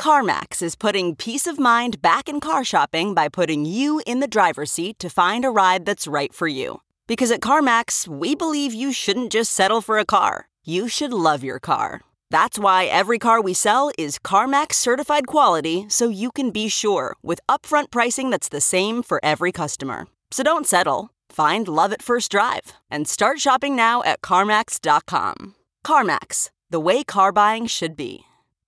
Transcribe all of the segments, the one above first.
CarMax is putting peace of mind back in car shopping by putting you in the driver's seat to find a ride that's right for you. Because at CarMax, we believe you shouldn't just settle for a car. You should love your car. That's why every car we sell is CarMax certified quality, so you can be sure with upfront pricing that's the same for every customer. So don't settle. Find love at first drive and start shopping now at CarMax.com. CarMax, the way car buying should be.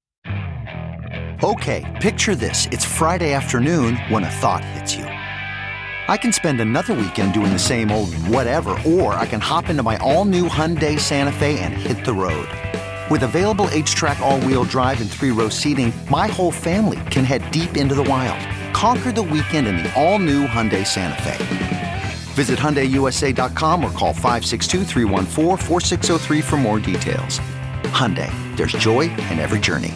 Okay, picture this. It's Friday afternoon when a thought hits you. I can spend another weekend doing the same old whatever, or I can hop into my all-new Hyundai Santa Fe and hit the road. With available H-Track all-wheel drive and 3-row seating, my whole family can head deep into the wild. Conquer the weekend in the all-new Hyundai Santa Fe. Visit HyundaiUSA.com or call 562-314-4603 for more details. Hyundai, there's joy in every journey.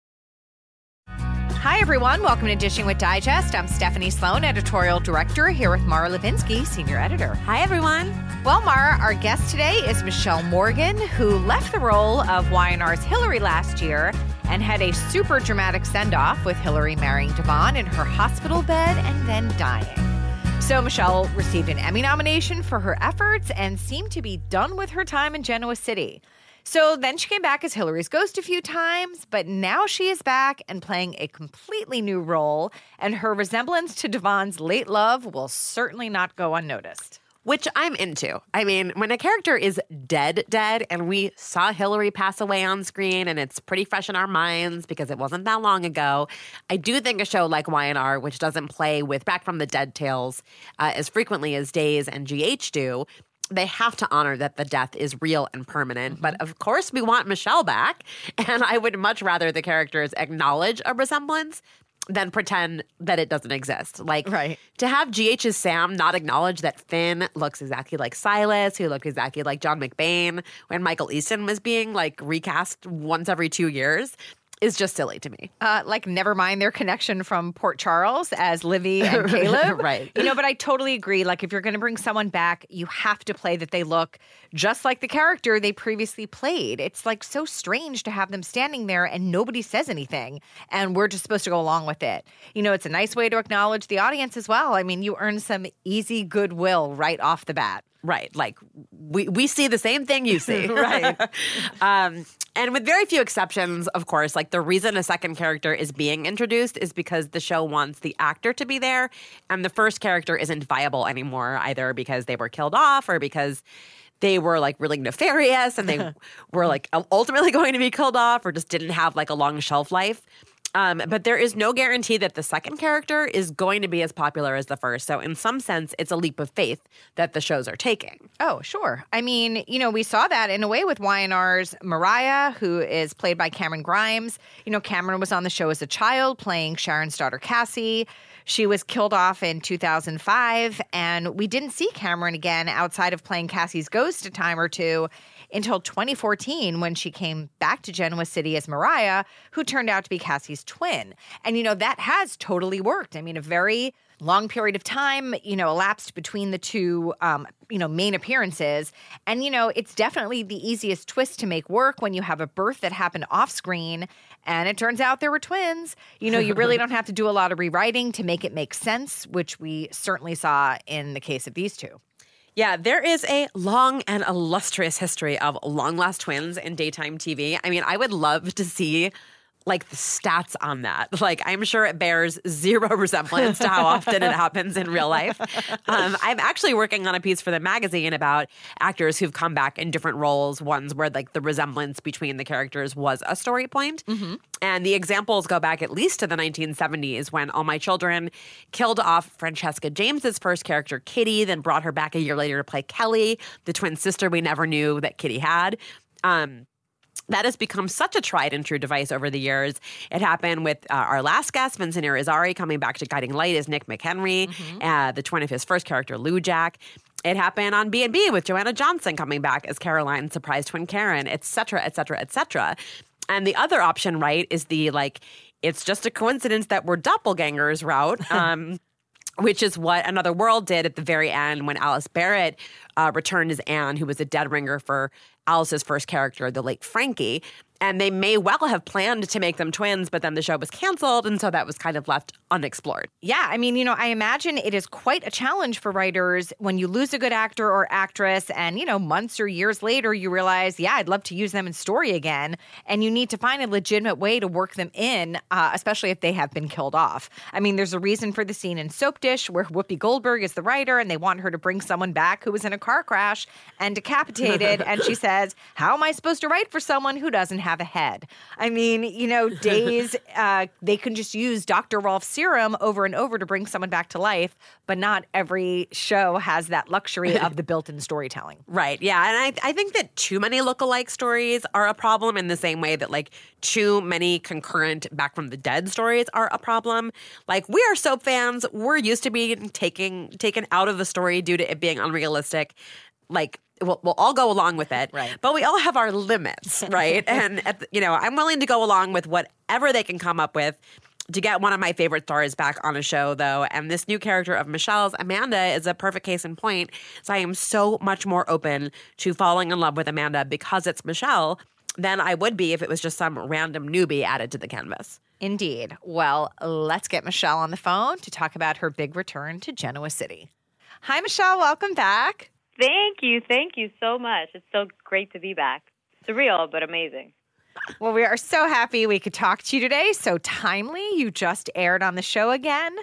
Hi, everyone. Welcome to Dishing with Digest. I'm Stephanie Sloan, editorial director, here with Mara Levinsky, senior editor. Hi, everyone. Well, Mara, our guest today is Michelle Morgan, who left the role of Y&R's Hillary last year and had a super dramatic send-off with Hillary marrying Devon in her hospital bed and then dying. So Michelle received an Emmy nomination for her efforts and seemed to be done with her time in Genoa City. So then she came back as Hillary's ghost a few times, but now she is back and playing a completely new role, and her resemblance to Devon's late love will certainly not go unnoticed. Which I'm into. I mean, when a character is dead, and we saw Hillary pass away on screen, and it's pretty fresh in our minds because it wasn't that long ago, I do think a show like Y&R, which doesn't play with back from the dead tales as frequently as Days and GH do, they have to honor that the death is real and permanent. But of course, we want Michelle back, and I would much rather the characters acknowledge a resemblance than pretend that it doesn't exist. Like, right. To have GH's Sam not acknowledge that Finn looks exactly like Silas, who looked exactly like John McBain when Michael Easton was being, like, recast once every 2 years, is just silly to me. Never mind their connection from Port Charles as Livy and Caleb. Right. But I totally agree. Like, if you're going to bring someone back, you have to play that they look just like the character they previously played. It's, like, so strange to have them standing there and nobody says anything, and we're just supposed to go along with it. It's a nice way to acknowledge the audience as well. I mean, you earn some easy goodwill right off the bat. Right. Like, we see the same thing you see. Right. And with very few exceptions, of course, like the reason a second character is being introduced is because the show wants the actor to be there, and the first character isn't viable anymore, either because they were killed off or because they were, like, really nefarious and they were, like, ultimately going to be killed off or just didn't have, like, a long shelf life. But there is no guarantee that the second character is going to be as popular as the first. So in some sense, it's a leap of faith that the shows are taking. Oh, sure. I mean, we saw that in a way with Y&R's Mariah, who is played by Cameron Grimes. Cameron was on the show as a child playing Sharon's daughter, Cassie. She was killed off in 2005, and we didn't see Cameron again outside of playing Cassie's ghost a time or two until 2014 when she came back to Genoa City as Mariah, who turned out to be Cassie's twin. And, that has totally worked. I mean, a very long period of time, elapsed between the two, main appearances. And, it's definitely the easiest twist to make work when you have a birth that happened off screen and it turns out there were twins. You really don't have to do a lot of rewriting to make it make sense, which we certainly saw in the case of these two. Yeah, there is a long and illustrious history of long-lost twins in daytime TV. I mean, I would love to see, like, the stats on that. Like, I'm sure it bears zero resemblance to how often it happens in real life. I'm actually working on a piece for the magazine about actors who've come back in different roles, ones where, like, the resemblance between the characters was a story point. Mm-hmm. And the examples go back at least to the 1970s when All My Children killed off Francesca James's first character, Kitty, then brought her back a year later to play Kelly, the twin sister we never knew that Kitty had. That has become such a tried and true device over the years. It happened with our last guest, Vincent Irizarry, coming back to Guiding Light as Nick McHenry, the twin of his first character, Lou Jack. It happened on B&B with Joanna Johnson coming back as Caroline's surprise twin Karen, et cetera, et cetera, et cetera. And the other option, right, is the, like, it's just a coincidence that we're doppelgangers route, which is what Another World did at the very end when Alice Barrett returned as Anne, who was a dead ringer for Alice's first character, the late Frankie. And they may well have planned to make them twins, but then the show was canceled, and so that was kind of left unexplored. Yeah, I mean, I imagine it is quite a challenge for writers when you lose a good actor or actress and, months or years later you realize, yeah, I'd love to use them in story again. And you need to find a legitimate way to work them in, especially if they have been killed off. I mean, there's a reason for the scene in Soap Dish where Whoopi Goldberg is the writer and they want her to bring someone back who was in a car crash and decapitated. And she says, how am I supposed to write for someone who doesn't have a head? I mean, days, they can just use Dr. Rolf's serum over and over to bring someone back to life, but not every show has that luxury of the built-in storytelling. Right, yeah. And I think that too many lookalike stories are a problem in the same way that, like, too many concurrent Back from the Dead stories are a problem. Like, we are soap fans. We're used to being taken out of the story due to it being unrealistic. Like, we'll all go along with it, right? But we all have our limits, right? And I'm willing to go along with whatever they can come up with to get one of my favorite stars back on a show, though. And this new character of Michelle's, Amanda, is a perfect case in point. So I am so much more open to falling in love with Amanda because it's Michelle than I would be if it was just some random newbie added to the canvas. Indeed. Well, let's get Michelle on the phone to talk about her big return to Genoa City. Hi, Michelle. Welcome back. Thank you. Thank you so much. It's so great to be back. Surreal, but amazing. Well, we are so happy we could talk to you today. So timely. You just aired on the show again.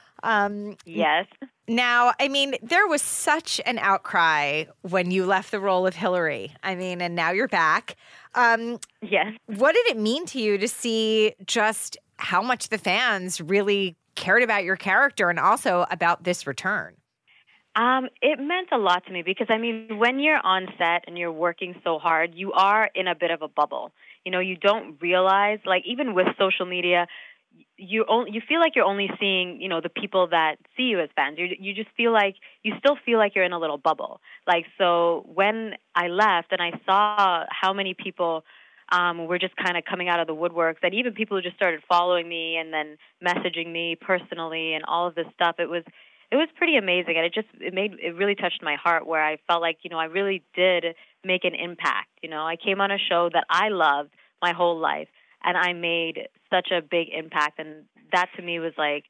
Yes. Now, I mean, there was such an outcry when you left the role of Hillary. I mean, and now you're back. Yes. What did it mean to you to see just how much the fans really cared about your character and also about this return? It meant a lot to me because, I mean, when you're on set and you're working so hard, you are in a bit of a bubble. You don't realize, like, even with social media, you feel like you're only seeing, the people that see you as fans. You just feel like, you still feel like you're in a little bubble. Like, so when I left and I saw how many people were just kind of coming out of the woodworks, and even people who just started following me and then messaging me personally and all of this stuff, it was pretty amazing, and it really touched my heart, where I felt like, I really did make an impact. I came on a show that I loved my whole life, and I made such a big impact, and that to me was like,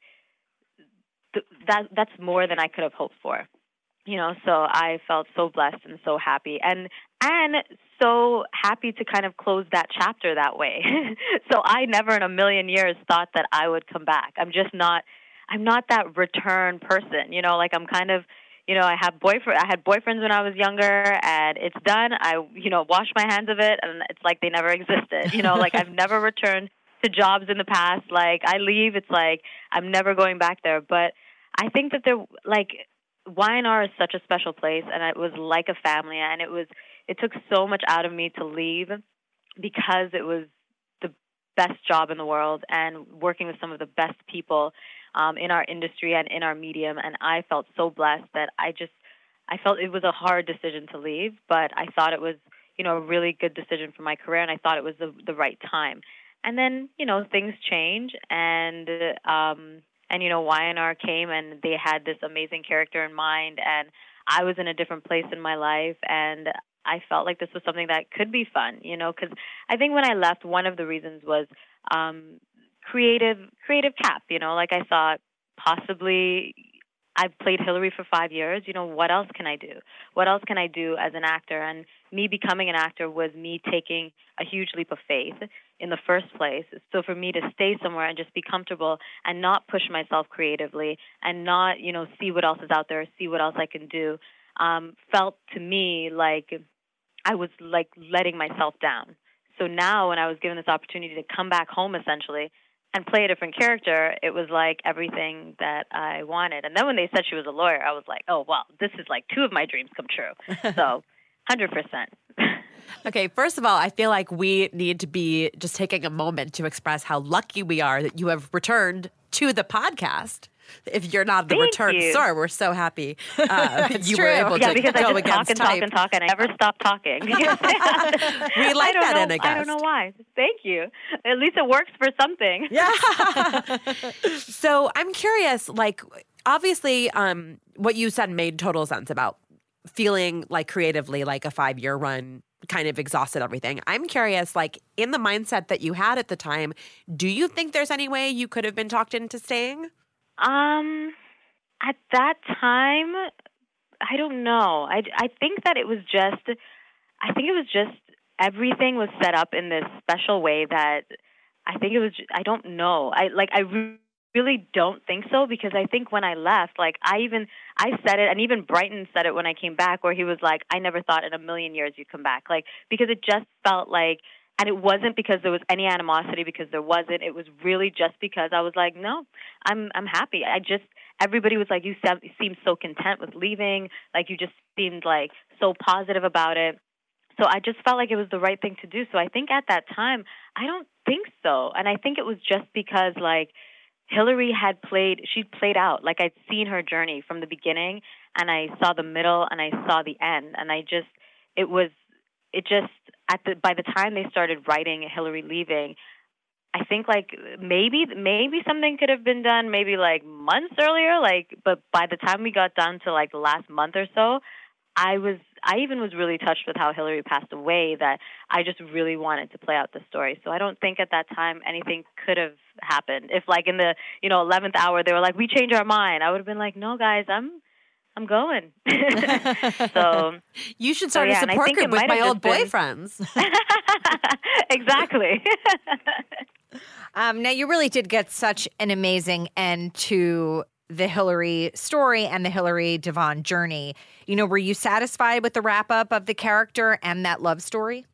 that's more than I could have hoped for. So I felt so blessed and so happy, and so happy to kind of close that chapter that way. So I never in a million years thought that I would come back. I'm not that return person, like I'm kind of, I had boyfriends when I was younger, and it's done. I, wash my hands of it, and it's like they never existed, like I've never returned to jobs in the past. Like I leave, it's like I'm never going back there. But I think that Y&R is such a special place, and it was like a family, and it took so much out of me to leave because it was the best job in the world and working with some of the best people in our industry and in our medium, and I felt so blessed that I felt it was a hard decision to leave, but I thought it was, a really good decision for my career, and I thought it was the right time. And then, things change, and Y&R came, and they had this amazing character in mind, and I was in a different place in my life, and I felt like this was something that could be fun, because I think when I left, one of the reasons was creative cap, like I thought possibly I've played Hillary for 5 years, what else can I do? What else can I do as an actor? And me becoming an actor was me taking a huge leap of faith in the first place. So for me to stay somewhere and just be comfortable and not push myself creatively and not, see what else is out there, see what else I can do, felt to me like I was like letting myself down. So now when I was given this opportunity to come back home essentially and play a different character, it was like everything that I wanted. And then when they said she was a lawyer, I was like, oh, wow, this is like 2 of my dreams come true. So 100%. Okay, first of all, I feel like we need to be just taking a moment to express how lucky we are that you have returned to the podcast. If you're not the return star, we're so happy you were able to because go I just against talk, and I never stop talking. We like that in a guest. I don't know why. Thank you. At least it works for something. Yeah. So I'm curious, like, obviously what you said made total sense about feeling like creatively like a 5-year run kind of exhausted everything. I'm curious, like, in the mindset that you had at the time, do you think there's any way you could have been talked into staying? At that time, I don't know. I think that it was just, I think it was just everything was set up in this special way that I think it was, I don't know. Really don't think so, because I think when I left, like I said it, and even Brighton said it when I came back, where he was like, I never thought in a million years you'd come back. Like, because it just felt like, and it wasn't because there was any animosity, because there wasn't. It was really just because I was like, no, I'm happy. Everybody was like, you seemed so content with leaving. Like, you just seemed like so positive about it. So I just felt like it was the right thing to do. So I think at that time, I don't think so. And I think it was just because, like, Hillary she'd played out. Like, I'd seen her journey from the beginning, and I saw the middle, and I saw the end. And by the time they started writing Hillary leaving, I think, like, maybe something could have been done maybe, like, months earlier. Like, but by the time we got down to, like, the last month or so, I even was really touched with how Hillary passed away, that I just really wanted to play out the story. So I don't think at that time anything could have happened. If, like, in the 11th hour they were like, we changed our mind, I would have been like, no guys, I'm going. So you should start a support group with my old boyfriends. Exactly. Now, you really did get such an amazing end to the Hillary story and the Hillary Devon journey. Were you satisfied with the wrap-up of the character and that love story?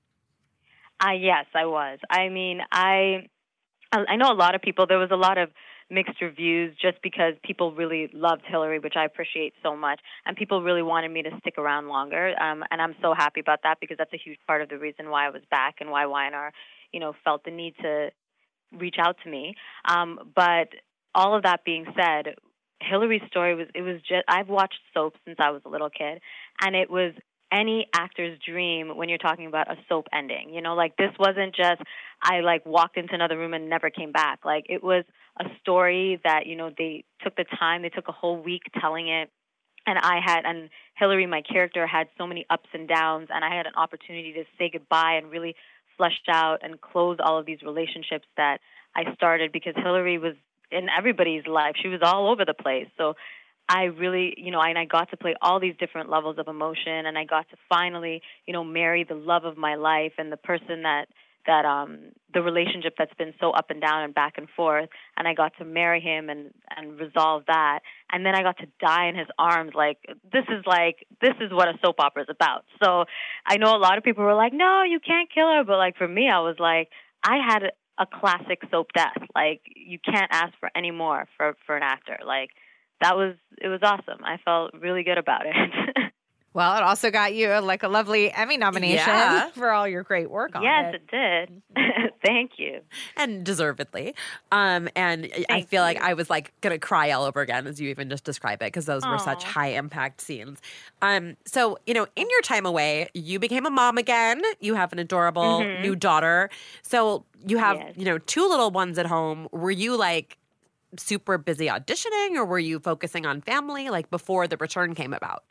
Yes, I was. I mean, I know a lot of people, there was a lot of mixed reviews just because people really loved Hillary, which I appreciate so much, and people really wanted me to stick around longer, and I'm so happy about that, because that's a huge part of the reason why I was back and why Y&R, felt the need to reach out to me. But all of that being said, Hillary's story I've watched soap since I was a little kid, and it was any actor's dream when you're talking about a soap ending. Like, this wasn't just, I, like, walked into another room and never came back. Like, it was a story that, they took the time, they took a whole week telling it, and Hillary, my character, had so many ups and downs, and I had an opportunity to say goodbye and really flesh out and close all of these relationships that I started, because Hillary was in everybody's life. She was all over the place. So I really, and I got to play all these different levels of emotion, and I got to finally, marry the love of my life and the person that the relationship that's been so up and down and back and forth, and I got to marry him and resolve that. And then I got to die in his arms. This is what a soap opera is about. So I know a lot of people were like, no, you can't kill her. But, like, for me, I was like, I had a classic soap death. Like, you can't ask for any more for an actor. Like, it was awesome. I felt really good about it. Well, it also got you a lovely Emmy nomination for all your great work on it. Yes, it did. Thank you. And deservedly. And I feel like I was, like, going to cry all over again as you even just describe it, because those were such high impact scenes. So, in your time away, you became a mom again. You have an adorable new daughter. So you have, 2 little ones at home. Were you, like, super busy auditioning, or were you focusing on family, like, before the return came about?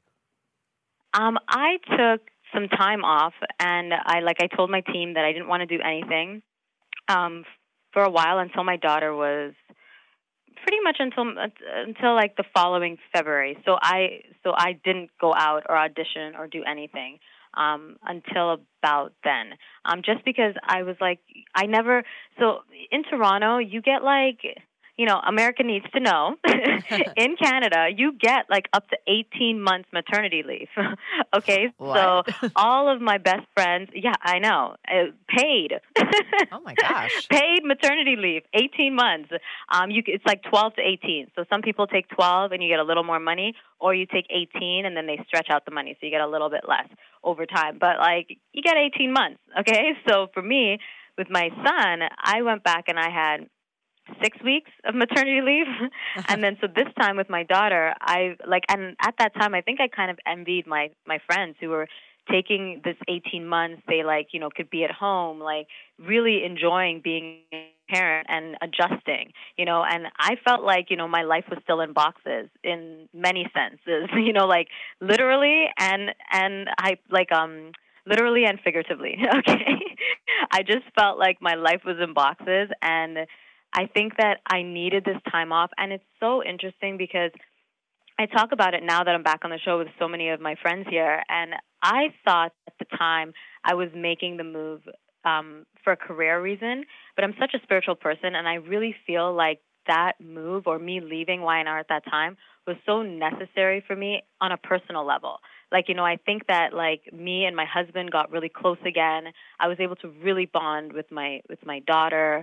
I took some time off, and I told my team that I didn't want to do anything for a while, until my daughter was pretty much until like the following February. So I didn't go out or audition or do anything until about then. Just because I was like, so in Toronto, you get like, America needs to know. In Canada, you get like up to 18 months maternity leave. Okay? What? So all of my best friends, yeah, I know, paid. Oh my gosh. Paid maternity leave, 18 months. It's like 12 to 18. So some people take 12 and you get a little more money, or you take 18 and then they stretch out the money so you get a little bit less over time. But like, you get 18 months, okay? So for me, with my son, I went back and I had 6 weeks of maternity leave. And then so this time with my daughter, and at that time, I think I kind of envied my friends who were taking this 18 months. They could be at home, like really enjoying being a parent and adjusting, and I felt like, my life was still in boxes in many senses, like literally and I literally and figuratively. Okay. I just felt like my life was in boxes, and I think that I needed this time off. And it's so interesting because I talk about it now that I'm back on the show with so many of my friends here, and I thought at the time I was making the move for a career reason, but I'm such a spiritual person, and I really feel like that move or me leaving Y&R at that time was so necessary for me on a personal level. Like, I think that like me and my husband got really close again. I was able to really bond with my daughter.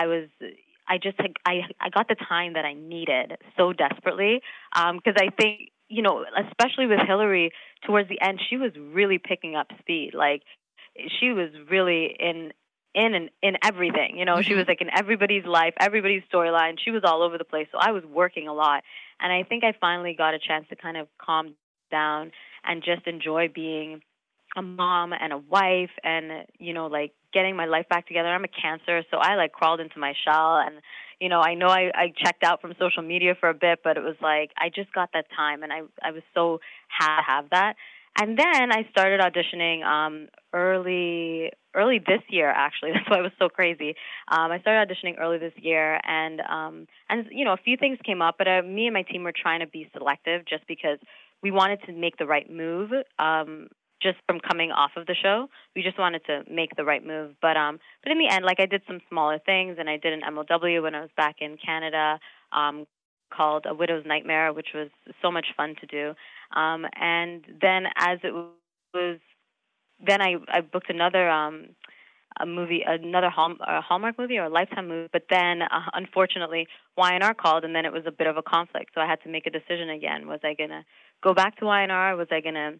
I just I got the time that I needed so desperately, because I think, especially with Hillary towards the end, she was really picking up speed. Like, she was really in everything. She was like in everybody's life, everybody's storyline. She was all over the place. So I was working a lot, and I think I finally got a chance to kind of calm down and just enjoy being a mom and a wife, and like getting my life back together. I'm a Cancer, so I like crawled into my shell, and I know I checked out from social media for a bit, but it was like I just got that time, and I was so happy to have that. And then I started auditioning early this year, actually. That's why it was so crazy. I started auditioning early this year, and a few things came up, but me and my team were trying to be selective just because we wanted to make the right move. Just from coming off of the show, we just wanted to make the right move. But in the end, like, I did some smaller things, and I did an MLW when I was back in Canada, called A Widow's Nightmare, which was so much fun to do. And then as it was, then I booked another a movie, another Hallmark movie or a Lifetime movie. But then, unfortunately, Y&R called, and then it was a bit of a conflict. So I had to make a decision again. Was I going to go back to Y&R? Was I going to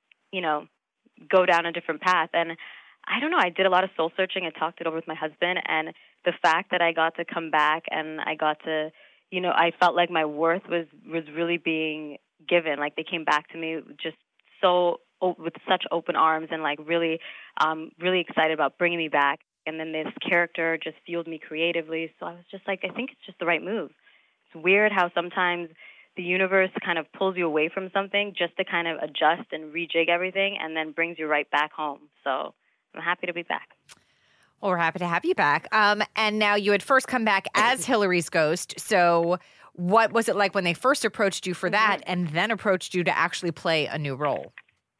go down a different path? And I don't know, I did a lot of soul searching. I talked it over with my husband, and the fact that I got to come back and I got to, I felt like my worth was really being given. Like, they came back to me just with such open arms, and like really excited about bringing me back. And then this character just fueled me creatively. So I was just like, I think it's just the right move. It's weird how sometimes the universe kind of pulls you away from something just to kind of adjust and rejig everything, and then brings you right back home. So I'm happy to be back. Well, we're happy to have you back. And now you had first come back as Hillary's ghost. So what was it like when they first approached you for that, and then approached you to actually play a new role?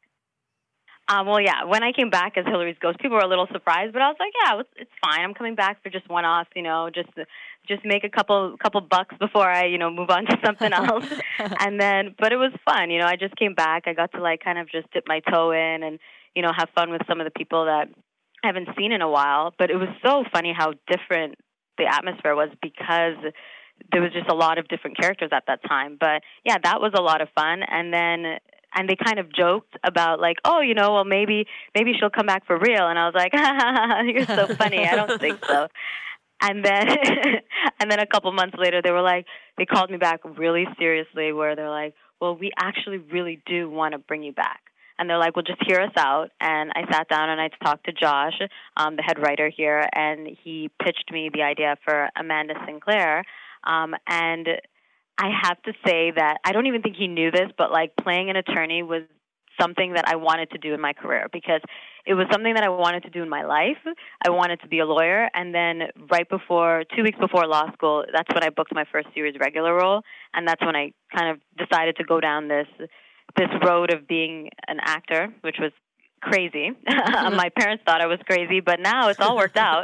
Well, yeah, when I came back as Hillary's ghost, people were a little surprised, but I was like, yeah, it's fine. I'm coming back for just one-offs, just make a couple bucks before I, move on to something else. But it was fun. I just came back. I got to like kind of just dip my toe in and, have fun with some of the people that I haven't seen in a while. But it was so funny how different the atmosphere was, because there was just a lot of different characters at that time. But yeah, that was a lot of fun. And they kind of joked about like, oh, well, maybe she'll come back for real. And I was like, you're so funny. I don't think so. And then a couple months later, they called me back really seriously, where they're like, well, we actually really do want to bring you back. And they're like, well, just hear us out. And I sat down and I talked to Josh, the head writer here, and he pitched me the idea for Amanda Sinclair. And I have to say that I don't even think he knew this, but like playing an attorney was something that I wanted to do in my career, because it was something that I wanted to do in my life. I wanted to be a lawyer. And then 2 weeks before law school, that's when I booked my first series regular role. And that's when I kind of decided to go down this road of being an actor, which was crazy. My parents thought I was crazy, but now it's all worked out.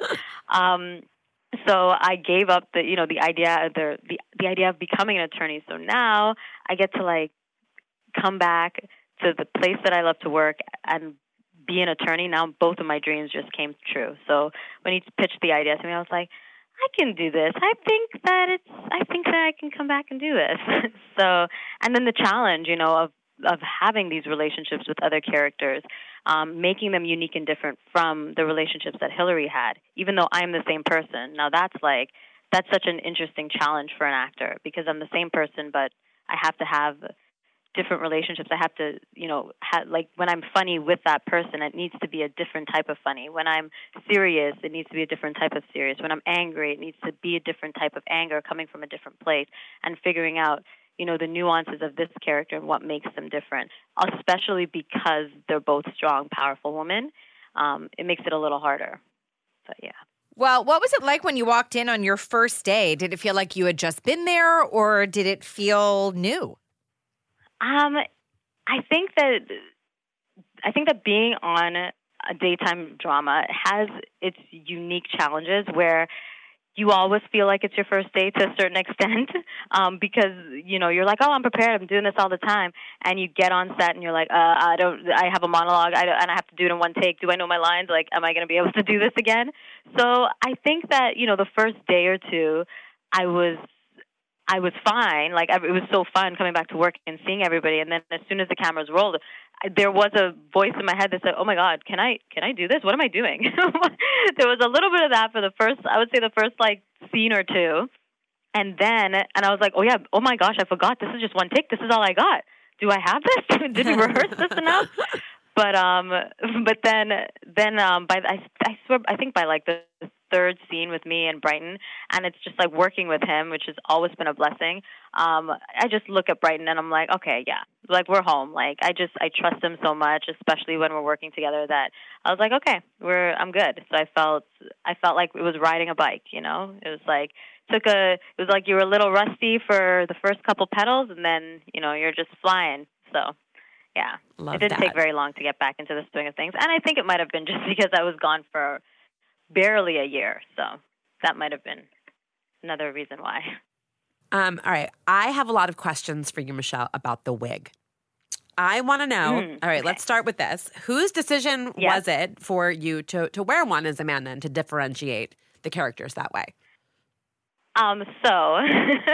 So I gave up the idea of becoming an attorney. So now I get to like come back to the place that I love to work and be an attorney. Now both of my dreams just came true. So when he pitched the idea to me, I was like, I can do this. I think that I can come back and do this. So, and then the challenge, of having these relationships with other characters, making them unique and different from the relationships that Hillary had, even though I'm the same person. Now that's such an interesting challenge for an actor, because I'm the same person, but I have to have different relationships. I have to, like when I'm funny with that person, it needs to be a different type of funny. When I'm serious, it needs to be a different type of serious. When I'm angry, it needs to be a different type of anger coming from a different place, and figuring out, the nuances of this character and what makes them different, especially because they're both strong, powerful women. It makes it a little harder. But yeah. Well, what was it like when you walked in on your first day? Did it feel like you had just been there, or did it feel new? I think that being on a daytime drama has its unique challenges where you always feel like it's your first day to a certain extent, because you're like, oh, I'm prepared, I'm doing this all the time, and you get on set and you're like, I have a monologue, and I have to do it in one take. Do I know my lines? Like, am I going to be able to do this again? So I think that the first day or two, I was fine. Like, it was so fun coming back to work and seeing everybody. And then as soon as the cameras rolled, there was a voice in my head that said, "Oh my God, can I do this? What am I doing?" There was a little bit of that for the first like scene or two, and I was like, "Oh yeah, oh my gosh, I forgot. This is just one take. This is all I got. Do I have this? Did we rehearse this enough?" But then I think by like the third scene with me and Brighton, and it's just like working with him, which has always been a blessing. I just look at Brighton and I'm like, okay, yeah, like we're home. Like I trust him so much, especially when we're working together, that I was like, okay, I'm good. So I felt like it was riding a bike, It was like you were a little rusty for the first couple pedals, and then you're just flying. So yeah, it didn't take very long to get back into the swing of things, and I think it might have been just because I was gone for barely a year, so that might have been another reason why. All right, I have a lot of questions for you, Michelle, about the wig. I want to know. All right, okay. Let's start with this. Whose decision was it for you to wear one as Amanda and to differentiate the characters that way? So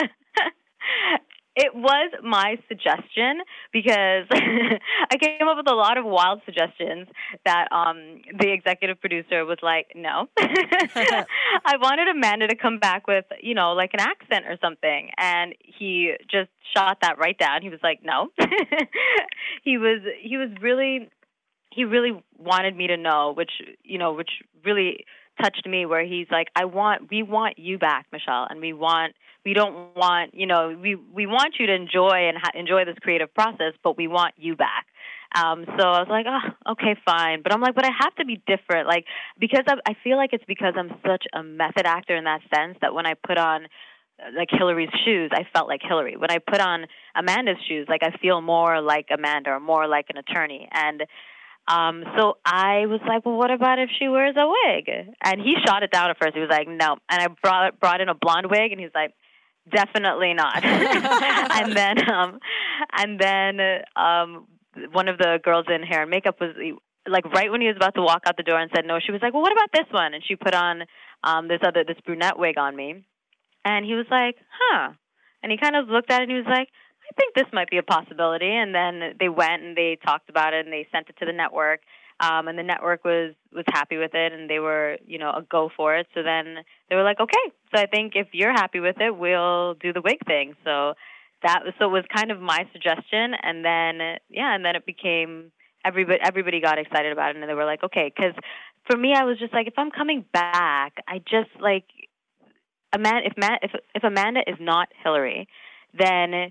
it was my suggestion because I came up with a lot of wild suggestions that the executive producer was like, no. I wanted Amanda to come back with, like an accent or something. And he just shot that right down. He was like, no. He really wanted me to know, which really touched me, where he's like, we want you back, Michelle, and we don't want, we want you to enjoy this creative process, but we want you back. So I was like, oh, okay, fine. But I'm like, but I have to be different. Like, because I feel like it's because I'm such a method actor in that sense that when I put on like Hillary's shoes, I felt like Hillary. When I put on Amanda's shoes, like I feel more like Amanda or more like an attorney. And so I was like, well, what about if she wears a wig? And he shot it down at first. He was like, no. And I brought in a blonde wig, and he's like, definitely not. and then one of the girls in hair and makeup was like, right when he was about to walk out the door and said no, she was like, well, what about this one? And she put on this brunette wig on me, and he was like, huh. And he kind of looked at it and he was like, I think this might be a possibility. And then they went and they talked about it and they sent it to the network. And the network was happy with it, and they were, a go for it. So then they were like, okay, so I think if you're happy with it, we'll do the wig thing. So it was kind of my suggestion. And then, it became, everybody got excited about it, and they were like, okay, because for me, I was just like, if I'm coming back, I just like, if Amanda is not Hillary, then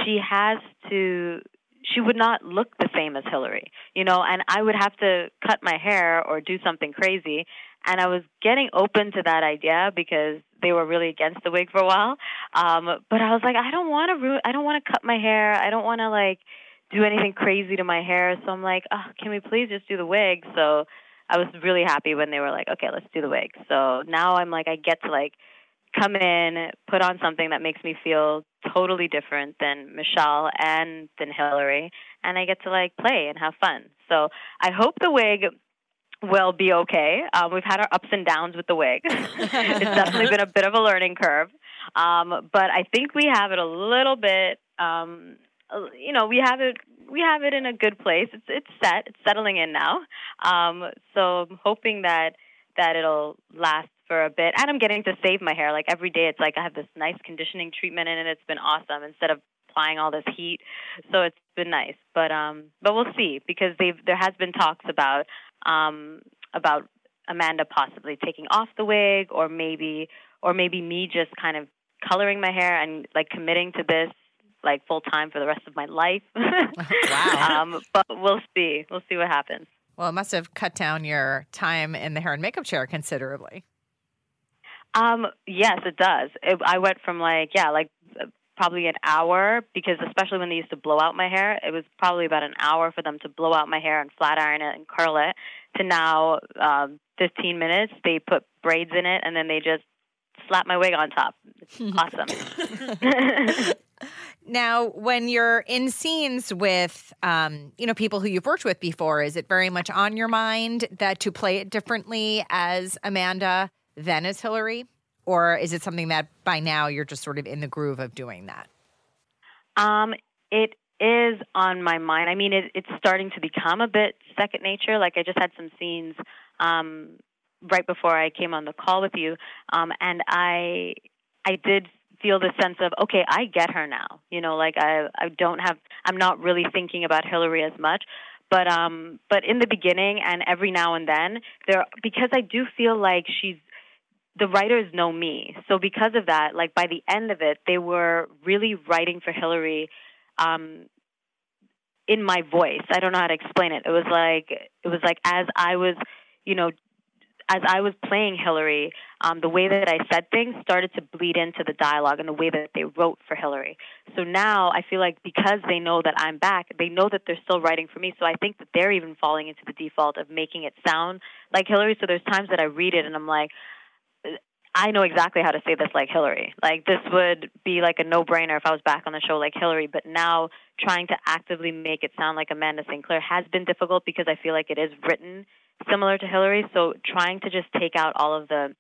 she would not look the same as Hillary, and I would have to cut my hair or do something crazy. And I was getting open to that idea because they were really against the wig for a while. But I was like, I don't want to cut my hair. I don't want to like do anything crazy to my hair. So I'm like, oh, can we please just do the wig? So I was really happy when they were like, okay, let's do the wig. So now I'm like, I get to like come in, put on something that makes me feel totally different than Michelle and than Hillary, and I get to like play and have fun. So I hope the wig will be okay. We've had our ups and downs with the wig. It's definitely been a bit of a learning curve, but I think we have it a little bit. We have it in a good place. It's set. It's settling in now. So I'm hoping that it'll last for a bit. And I'm getting to save my hair. Like every day it's like I have this nice conditioning treatment in it. It's been awesome instead of applying all this heat. So it's been nice. But we'll see, because there has been talks about Amanda possibly taking off the wig, or maybe me just kind of coloring my hair and like committing to this like full time for the rest of my life. Wow. But we'll see. We'll see what happens. Well, it must have cut down your time in the hair and makeup chair considerably. Yes, it does. I went from probably an hour, because especially when they used to blow out my hair, it was probably about an hour for them to blow out my hair and flat iron it and curl it, to now 15 minutes. They put braids in it and then they just slap my wig on top. It's awesome. Now, when you're in scenes with, people who you've worked with before, is it very much on your mind that to play it differently as Amanda than as Hillary? Or is it something that by now you're just sort of in the groove of doing that? It is on my mind. I mean, it's starting to become a bit second nature. Like, I just had some scenes right before I came on the call with you, and I did feel the sense of, okay, I get her now. I'm not really thinking about Hillary as much. But in the beginning and every now and then, because I do feel like the writers know me. So because of that, like by the end of it, they were really writing for Hillary in my voice. I don't know how to explain it. It was like as I was playing Hillary, the way that I said things started to bleed into the dialogue and the way that they wrote for Hillary. So now I feel like because they know that I'm back, they know that they're still writing for me. So I think that they're even falling into the default of making it sound like Hillary. So there's times that I read it and I'm like, I know exactly how to say this like Hillary. Like, this would be like a no-brainer if I was back on the show like Hillary. But now trying to actively make it sound like Amanda St. Clair has been difficult because I feel like it is written similar to Hillary. So trying to just take out all of the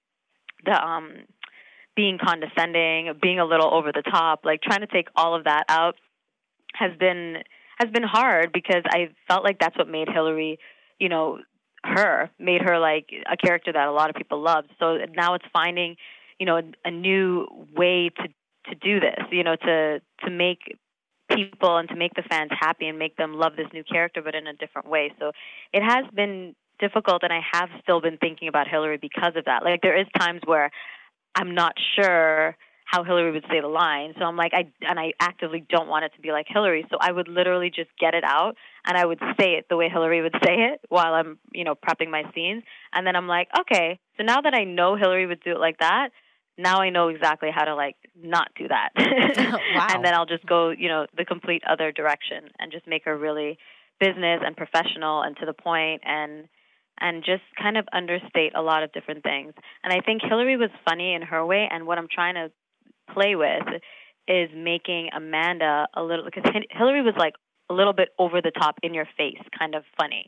being condescending, being a little over the top, like trying to take all of that out has been hard, because I felt like that's what made Hillary, made her like a character that a lot of people loved. So now it's finding, a new way to do this, to make people and to make the fans happy and make them love this new character, but in a different way. So it has been difficult, and I have still been thinking about Hillary because of that. Like, there is times where I'm not sure how Hillary would say the line. So I'm like, I actively don't want it to be like Hillary. So I would literally just get it out and I would say it the way Hillary would say it while I'm, prepping my scenes. And then I'm like, okay, so now that I know Hillary would do it like that, now I know exactly how to like not do that. Wow. And then I'll just go, the complete other direction and just make her really business and professional and to the point, and just kind of understate a lot of different things. And I think Hillary was funny in her way, and what I'm trying to play with is making Amanda a little, because Hillary was like a little bit over the top, in your face, kind of funny,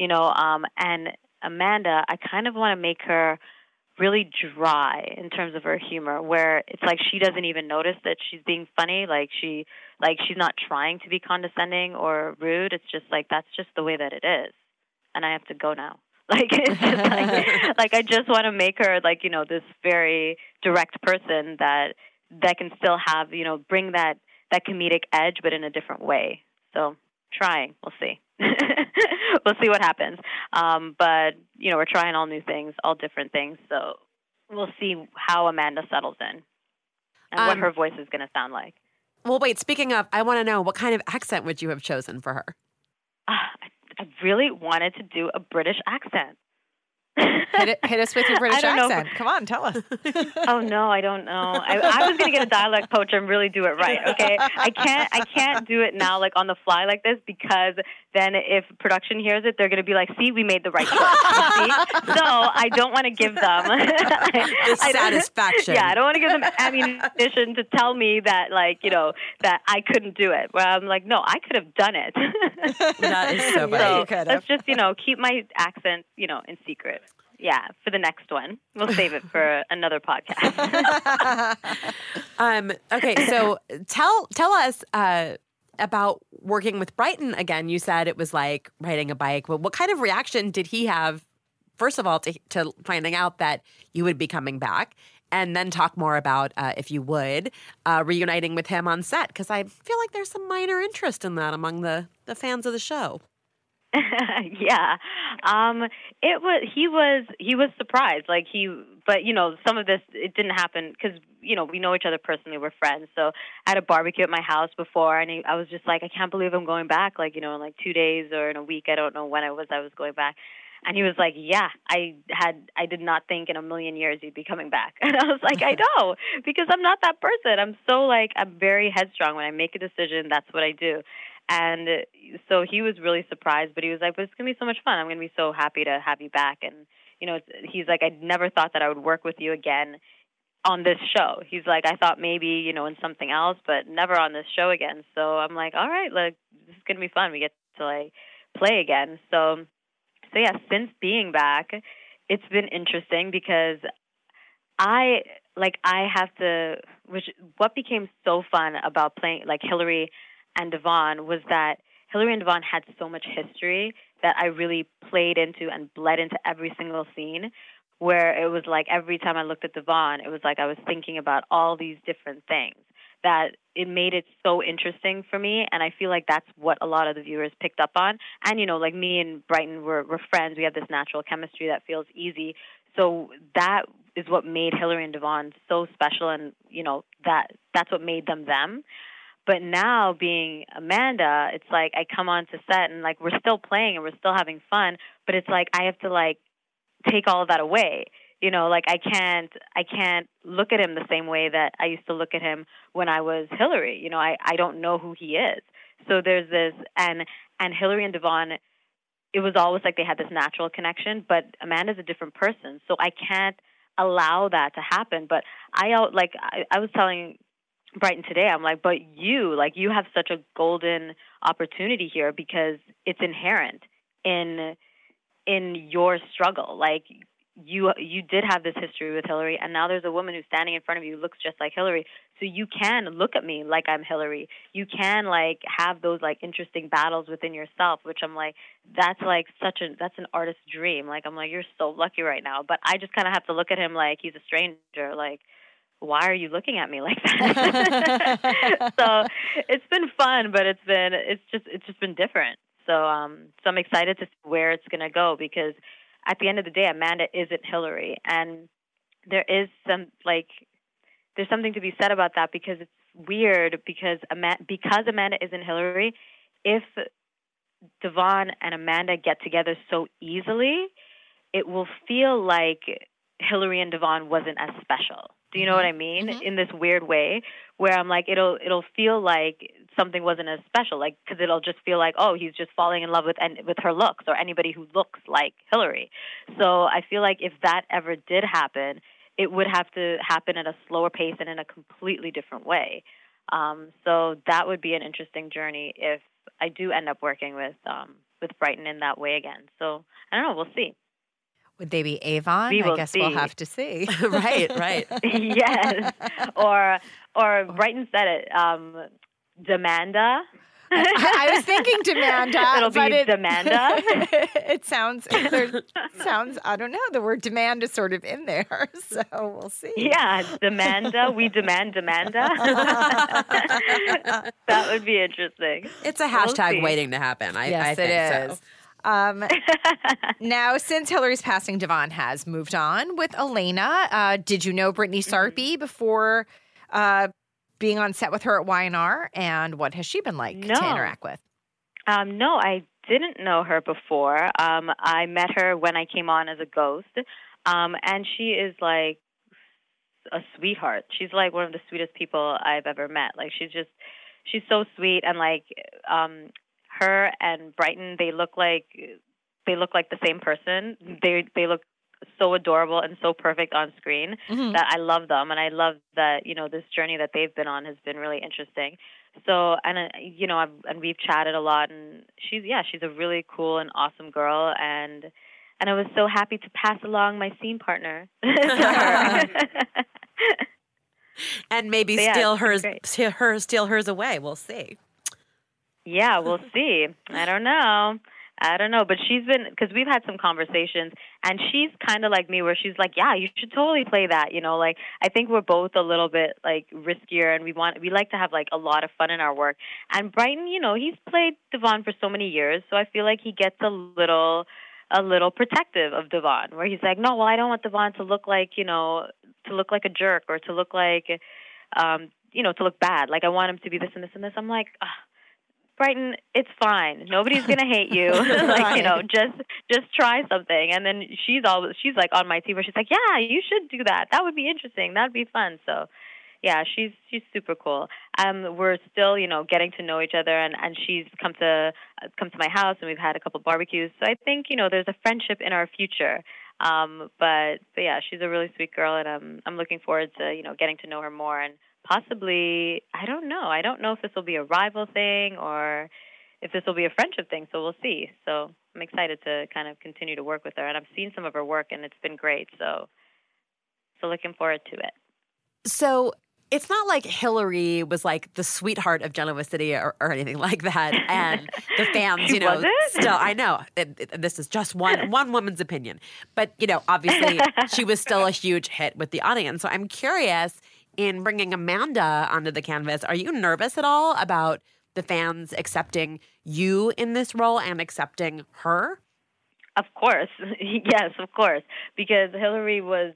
and Amanda, I kind of want to make her really dry in terms of her humor, where it's like she doesn't even notice that she's being funny. She's not trying to be condescending or rude. It's just like, that's just the way that it is. And I have to go now. It's just like I just want to make her like, this very direct person that can still have, bring that comedic edge, but in a different way. So trying, we'll see. We'll see what happens. But, we're trying all new things, all different things. So we'll see how Amanda settles in and what her voice is going to sound like. Well, wait, speaking of, I want to know, what kind of accent would you have chosen for her? I really wanted to do a British accent. Hit us with your British accent. Come on, tell us. Oh no, I don't know. I was gonna get a dialect coach and really do it right. Okay, I can't do it now like on the fly like this, because then if production hears it, they're gonna be like, "See, we made the right choice." See? So I don't want to give them the satisfaction. I don't want to give them ammunition to tell me that that I couldn't do it. Where I'm like, no, I could have done it. That is so funny. So let's just keep my accent in secret. Yeah, for the next one. We'll save it for another podcast. Okay, so tell us about working with Brighton again. You said it was like riding a bike. But what kind of reaction did he have, first of all, to finding out that you would be coming back? And then talk more about, if you would, reuniting with him on set, because I feel like there's some minor interest in that among the fans of the show. Yeah. He was surprised. Like, he but, some of this, it didn't happen because, we know each other personally. We're friends. So I had a barbecue at my house before, and I was just like, I can't believe I'm going back, like, in like 2 days or in a week. I don't know when I was going back. And he was like, yeah, I did not think in a million years you'd be coming back. And I was like, I know, because I'm not that person. I'm very headstrong. When I make a decision, that's what I do. And so he was really surprised, but he was like, but it's going to be so much fun. I'm going to be so happy to have you back. And, he's like, I never thought that I would work with you again on this show. He's like, I thought maybe, in something else, but never on this show again. So I'm like, all right, like, this is going to be fun. We get to, like, play again. So yeah, since being back, it's been interesting because what became so fun about playing, like, Hillary and Devon was that Hillary and Devon had so much history that I really played into and bled into every single scene, where it was like every time I looked at Devon, it was like I was thinking about all these different things, that it made it so interesting for me. And I feel like that's what a lot of the viewers picked up on. And, like me and Brighton, we're friends. We have this natural chemistry that feels easy. So that is what made Hillary and Devon so special, and, that's what made them them. But now being Amanda, it's like I come on to set and, like, we're still playing and we're still having fun, but it's like I have to, like, take all of that away. Like I can't look at him the same way that I used to look at him when I was Hillary. I don't know who he is. So there's this, and Hillary and Devon, it was always like they had this natural connection, but Amanda's a different person. So I can't allow that to happen. But I was telling Brighton today, I'm like, but you have such a golden opportunity here because it's inherent in your struggle. Like, you did have this history with Hillary, and now there's a woman who's standing in front of you who looks just like Hillary. So you can look at me like I'm Hillary. You can, like, have those, like, interesting battles within yourself, which I'm like, that's like that's an artist's dream. Like, I'm like, you're so lucky right now. But I just kind of have to look at him like he's a stranger. Like, why are you looking at me like that? So it's been fun, but it's just been different. So I'm excited to see where it's going to go, because at the end of the day, Amanda isn't Hillary, and there's something to be said about that, because it's weird because Amanda isn't Hillary. If Devon and Amanda get together so easily, it will feel like Hillary and Devon wasn't as special. Do you know what I mean? Mm-hmm. In this weird way, where I'm like, it'll feel like something wasn't as special, like, because it'll just feel like, oh, he's just falling in love with her looks, or anybody who looks like Hillary. So I feel like if that ever did happen, it would have to happen at a slower pace and in a completely different way. So that would be an interesting journey if I do end up working with Brighton in that way again. So I don't know. We'll see. Would they be Avon? I guess see. We'll have to see. Right. Yes. Or Brighton said it. Demanda. I was thinking Demanda. It'll be Demanda. It sounds, I don't know, the word demand is sort of in there, so we'll see. Yeah, Demanda. We demand Demanda. That would be interesting. It's a hashtag waiting to happen. I think it is. So. Now, since Hillary's passing, Devon has moved on with Elena. Did you know Brittany Sarpy before being on set with her at Y&R? And what has she been like to interact with? No, I didn't know her before. I met her when I came on as a ghost. And she is like a sweetheart. She's like one of the sweetest people I've ever met. Like, she's so sweet, and like her and Brighton, they look like the same person. They look so adorable and so perfect on screen that I love them, and I love that this journey that they've been on has been really interesting. So, and we've chatted a lot, and she's a really cool and awesome girl, and I was so happy to pass along my scene partner to her. And maybe steal hers away. We'll see. Yeah, we'll see. I don't know, but she's been, because we've had some conversations, and she's kind of like me, where she's like, yeah, you should totally play that. Like, I think we're both a little bit like riskier, and we like to have like a lot of fun in our work. And Brighton, he's played Devon for so many years, so I feel like he gets a little a little protective of Devon, where he's like, no, well, I don't want Devon to look like, to look like a jerk or to look like, to look bad. Like, I want him to be this and this and this. I'm like, Brighton, it's fine. Nobody's gonna hate you. Just try something. And then she's like on my team where she's like, yeah, you should do that. That would be interesting. That'd be fun. So, yeah, she's super cool. We're still, getting to know each other, and she's come to my house, and we've had a couple barbecues. So I think, there's a friendship in our future. But yeah, she's a really sweet girl, and I'm looking forward to, getting to know her more, and possibly, I don't know. I don't know if this will be a rival thing or if this will be a friendship thing, so we'll see. So I'm excited to kind of continue to work with her, and I've seen some of her work, and it's been great. So looking forward to it. So it's not like Hillary was like the sweetheart of Genoa City or anything like that, and the fans, still, I know, this is just one woman's opinion, but, obviously she was still a huge hit with the audience. So I'm curious, in bringing Amanda onto the canvas, are you nervous at all about the fans accepting you in this role and accepting her? Of course. Yes, of course. Because Hillary was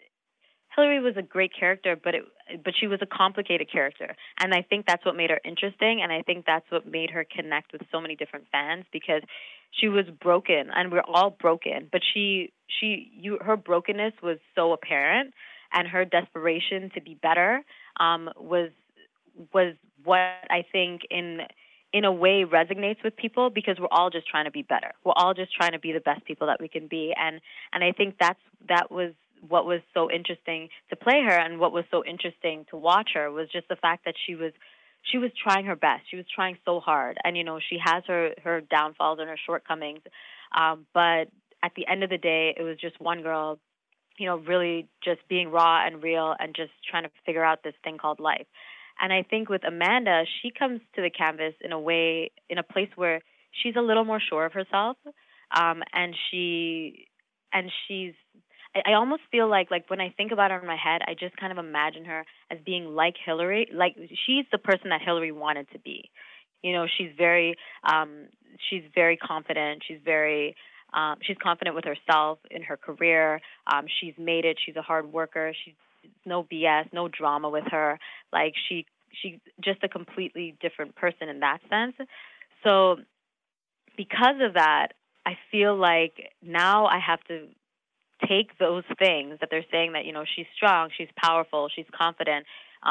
a great character, but she was a complicated character. And I think that's what made her interesting, and I think that's what made her connect with so many different fans, because she was broken, and we're all broken, but her brokenness was so apparent, and her desperation to be better was what I think in a way resonates with people, because we're all just trying to be better. We're all just trying to be the best people that we can be, and I think that was what was so interesting to play her, and what was so interesting to watch her was just the fact that she was trying her best. She was trying so hard, and she has her downfalls and her shortcomings, but at the end of the day, it was just one girl, really just being raw and real and just trying to figure out this thing called life. And I think with Amanda, she comes to the canvas in a place where she's a little more sure of herself, and she's. I almost feel like when I think about her in my head, I just kind of imagine her as being like Hillary. Like, she's the person that Hillary wanted to be. She's very confident. She's confident with herself in her career. She's made it. She's a hard worker. She's no BS, no drama with her. Like, she's just a completely different person in that sense. So because of that, I feel like now I have to take those things that they're saying, that, she's strong, she's powerful, she's confident.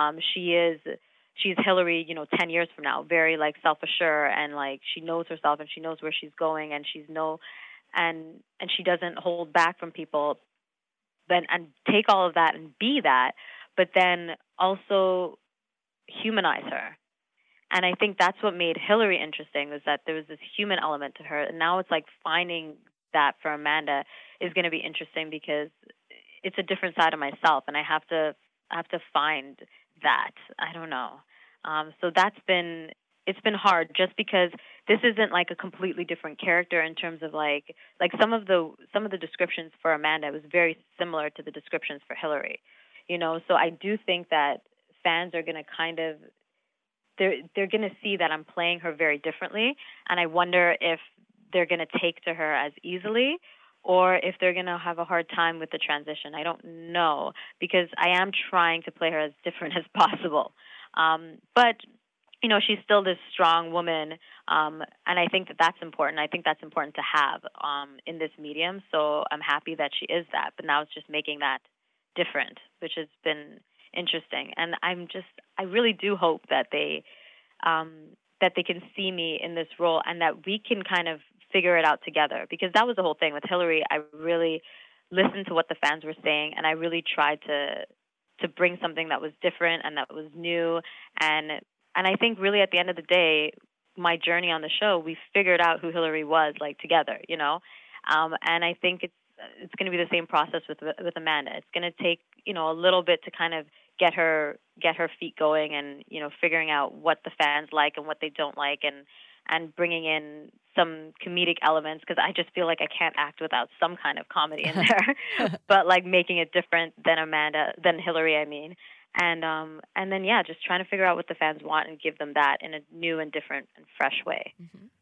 She's Hillary, 10 years from now, very like self-assured, and like she knows herself and she knows where she's going, and and she doesn't hold back from people. And take all of that and be that, but then also humanize her. And I think that's what made Hillary interesting, was that there was this human element to her. And now it's like finding that for Amanda is going to be interesting, because it's a different side of myself, and I have to find that. I don't know. So it's been hard, just because this isn't like a completely different character in terms of like some of the descriptions for Amanda was very similar to the descriptions for Hillary. So I do think that fans are going to kind of they're going to see that I'm playing her very differently, and I wonder if they're going to take to her as easily, or if they're going to have a hard time with the transition. I don't know, because I am trying to play her as different as possible. But, she's still this strong woman, and I think that that's important. I think that's important to have in this medium, so I'm happy that she is that. But now it's just making that different, which has been interesting. And I really do hope that they can see me in this role, and that we can kind of figure it out together, because that was the whole thing with Hillary. I really listened to what the fans were saying, and I really tried to bring something that was different and that was new, and I think really at the end of the day, my journey on the show, we figured out who Hillary was, like, together, and I think it's going to be the same process with Amanda. It's going to take a little bit to kind of get her feet going, and figuring out what the fans like and what they don't like, and bringing in some comedic elements, because I just feel like I can't act without some kind of comedy in there, but like making it different than Hillary, I mean. And then, yeah, just trying to figure out what the fans want and give them that in a new and different and fresh way. Mm-hmm.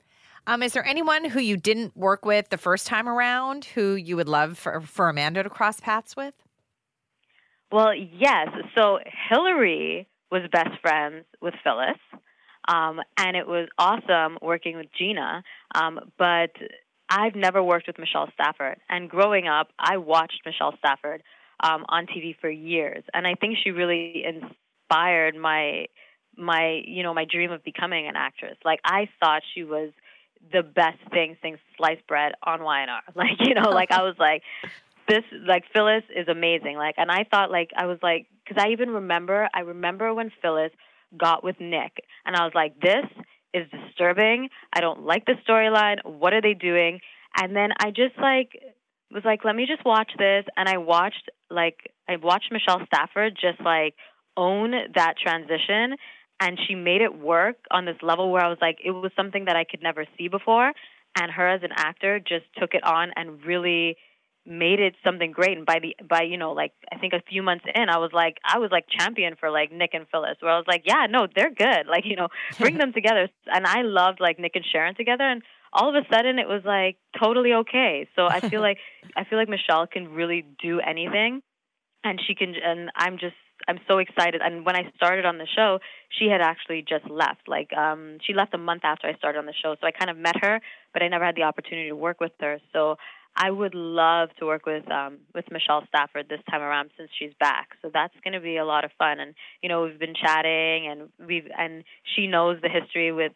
Is there anyone who you didn't work with the first time around who you would love for Amanda to cross paths with? Well, yes. So Hillary was best friends with Phyllis, and it was awesome working with Gina. But I've never worked with Michelle Stafford. And growing up, I watched Michelle Stafford on TV for years, and I think she really inspired my dream of becoming an actress. Like, I thought she was the best thing since sliced bread on YNR. I was like, Phyllis is amazing. And I thought, because I remember when Phyllis got with Nick, and I was like, this is disturbing. I don't like the storyline. What are they doing? And then I just was like, let me just watch this. And I watched Michelle Stafford just own that transition, and she made it work on this level where I was like, it was something that I could never see before. And her as an actor just took it on and really made it something great. And by I think a few months in, I was champion for Nick and Phyllis, where I was like, yeah, no, they're good. Bring them together. And I loved Nick and Sharon together, and all of a sudden it was totally okay. So I feel like Michelle can really do anything, and she can. And I'm so excited. And when I started on the show, she had actually just left. She left a month after I started on the show, so I kind of met her, but I never had the opportunity to work with her. So I would love to work with Michelle Stafford this time around since she's back. So that's going to be a lot of fun. And we've been chatting, and she knows the history with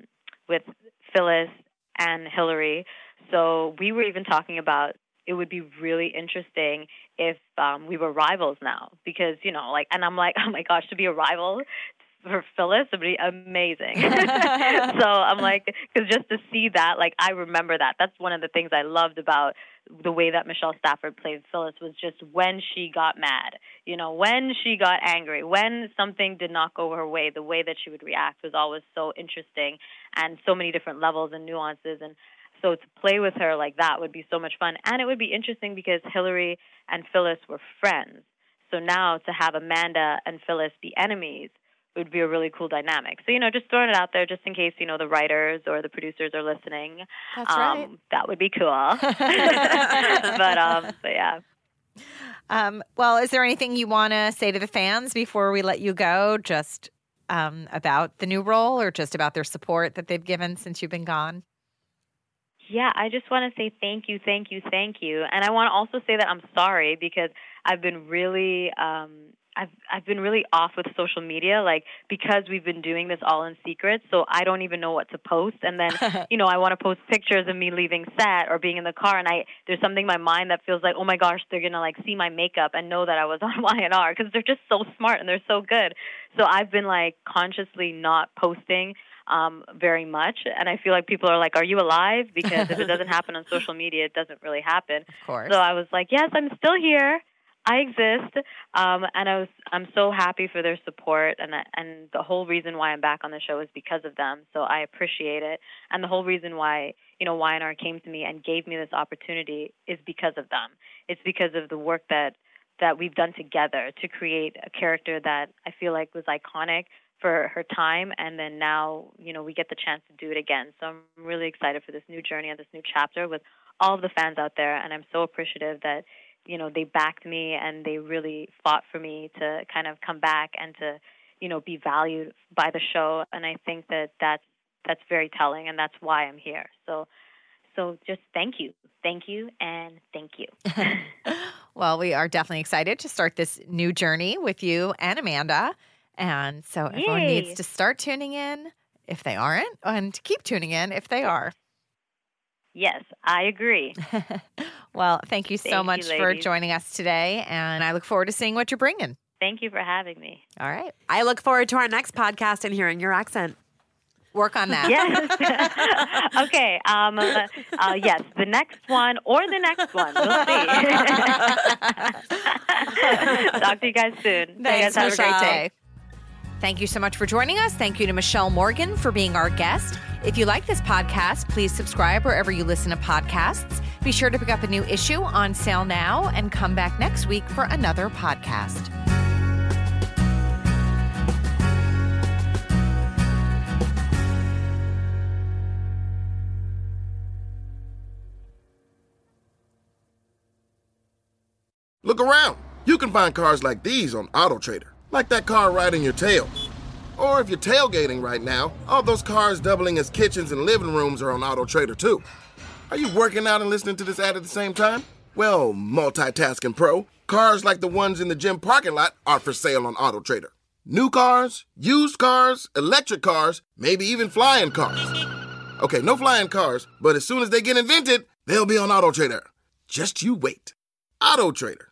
Phyllis and Hillary. So we were even talking about it would be really interesting if we were rivals now, because and I'm like, oh my gosh, to be a rival for Phyllis would be amazing. So I'm like, because just to see that, I remember that. That's one of the things I loved about the way that Michelle Stafford played Phyllis, was just when she got mad, when she got angry, when something did not go her way, the way that she would react was always so interesting, and so many different levels and nuances. And so to play with her like that would be so much fun. And it would be interesting because Hillary and Phyllis were friends. So now to have Amanda and Phyllis be enemies would be a really cool dynamic. So, just throwing it out there just in case, the writers or the producers are listening. That's right. That would be cool. But yeah. Well, is there anything you want to say to the fans before we let you go, just about the new role, or just about their support that they've given since you've been gone? Yeah, I just want to say thank you. And I want to also say that I'm sorry, because I've been really I've been really off with social media, because we've been doing this all in secret, so I don't even know what to post. And then, I want to post pictures of me leaving set or being in the car, and there's something in my mind that feels like, oh my gosh, they're going to see my makeup and know that I was on YNR, because they're just so smart and they're so good. So I've been consciously not posting very much, and I feel like people are like, are you alive? Because if it doesn't happen on social media, it doesn't really happen. Of course. So I was like, yes, I'm still here. I exist, and I'm so happy for their support, and the whole reason why I'm back on the show is because of them. So I appreciate it, and the whole reason why YNR came to me and gave me this opportunity is because of them. It's because of the work that we've done together to create a character that I feel like was iconic for her time, and then now we get the chance to do it again. So I'm really excited for this new journey and this new chapter with all of the fans out there, and I'm so appreciative that they backed me and they really fought for me to kind of come back and to be valued by the show. And I think that's very telling, and that's why I'm here. So just thank you, and thank you. Well, we are definitely excited to start this new journey with you and Amanda. And so everyone needs to start tuning in if they aren't, and keep tuning in if they are. Yes, I agree. Well, thank you so much for joining us today, and I look forward to seeing what you're bringing. Thank you for having me. All right. I look forward to our next podcast and hearing your accent. Work on that. Yes. Okay. Yes, the next one or the next one. We'll see. Talk to you guys soon. Thanks, have a great day. Thank you so much for joining us. Thank you to Michelle Morgan for being our guest. If you like this podcast, please subscribe wherever you listen to podcasts. Be sure to pick up a new issue on sale now and come back next week for another podcast. Look around. You can find cars like these on AutoTrader, like that car riding your tail. Or if you're tailgating right now, all those cars doubling as kitchens and living rooms are on AutoTrader too. Are you working out and listening to this ad at the same time? Well, multitasking pro, cars like the ones in the gym parking lot are for sale on AutoTrader. New cars, used cars, electric cars, maybe even flying cars. Okay, no flying cars, but as soon as they get invented, they'll be on AutoTrader. Just you wait. AutoTrader.